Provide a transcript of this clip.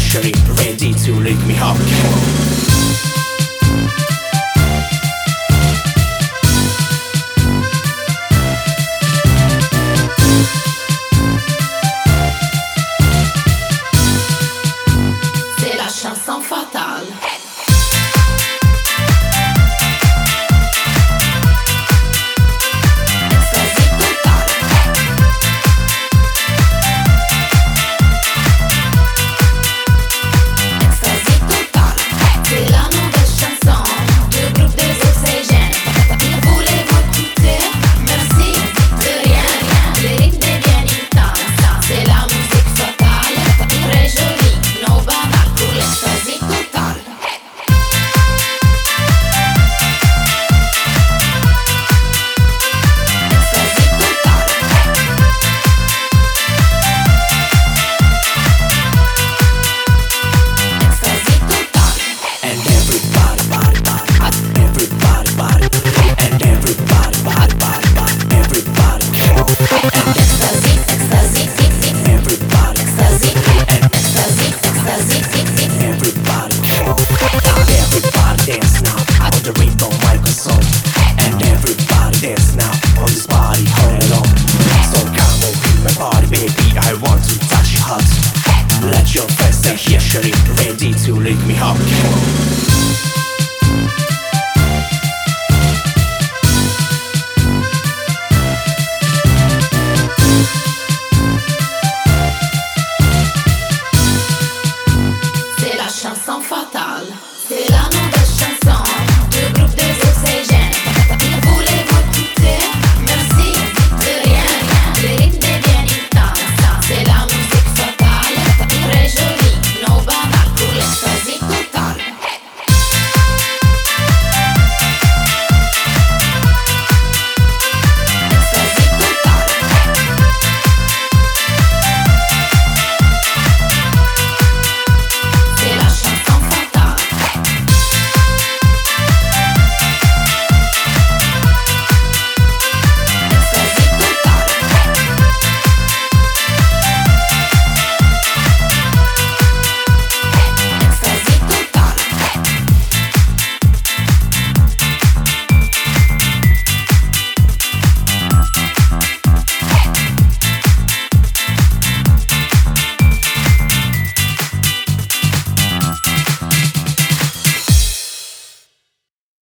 chérie, ready to lick me up. C'est la chanson fatale. And everybody dance now on this party all along. So come on, be my body, baby, I want to touch your heart. Let your face stay here, chérie, ready to lick me up.